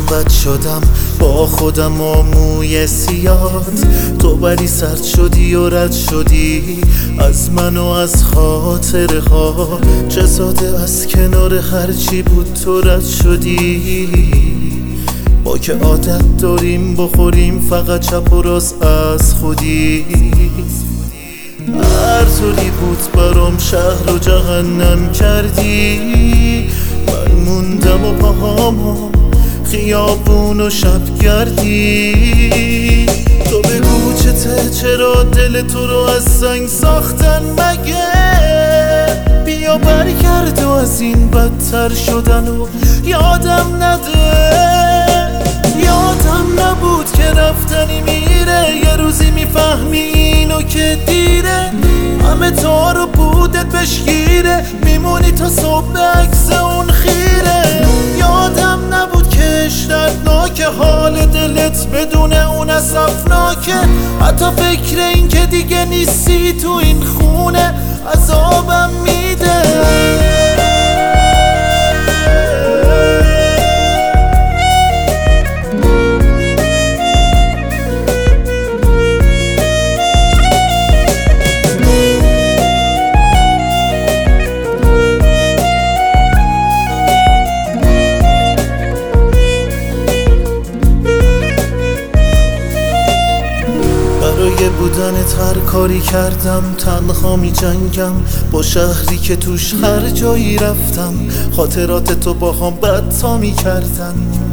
بد شدم با خودم و موی سیاد، تو ولی سرد شدی و رد شدی از من و از خاطره ها. چه ساده از کنار هرچی بود تو رد شدی. ما که عادت داریم بخوریم فقط چپ و راست از خودی. هر طوری بود برام شهر و جهنم کردی. من موندم و پاهامو خیابون و شب گردی. تو بگو چرا دل تو رو از سنگ ساختن مگه؟ بیا برگرد و از این بدتر شدن و یادم نده. یادم نبود که رفتنی میره، یه روزی میفهمی اینو که دیره. همه تا رو بودت بشگیره، میمونی تا صبح عکس اون خیره. یادم نبود که دردناکه حال دلت بدون اون اسفناکه. حتی فکر این که دیگه نیستی تو این خونه عذابم میده. برای بودنت هر کاری کردم، تنها می جنگم با شهری که توش هر جایی رفتم خاطرات تو با هم بدتا می کردن.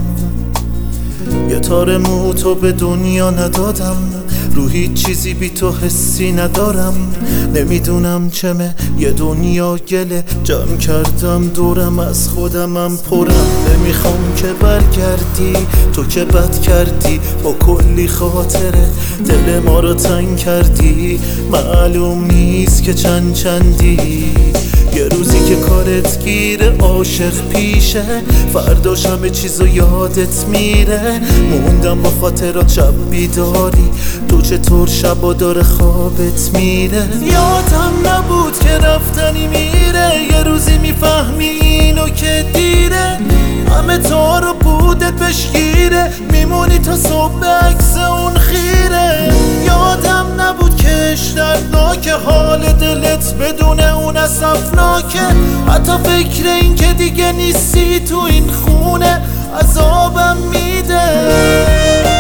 یه تار مو تو به دنیا ندادم، رو هیچ چیزی بی تو حسی ندارم. نمیدونم چمه یه دنیا گله جمع کردم دورم، از خودمم پرم. نمیخوام که برگردی، تو که بد کردی با کلی خاطره دل ما رو تنگ کردی. معلوم نیست که چندی. یه روزی که کارت گیره عاشق پیشه، فرداش همه چیزو یادت میره. موندم با خاطرات شب بیداری، تو چطور شبا داره خوابت میره. یادم نبود که رفتنی میره، یه روزی میفهمی اینو که دیره. همه تا رو بودت بشگیره، میمونی تا صبح عکس اون خیره. یادم نبود که دردناکه حال دلت بدون اون اسفناکه. حتی فکر این که دیگه نیستی تو این خونه عذابم میده.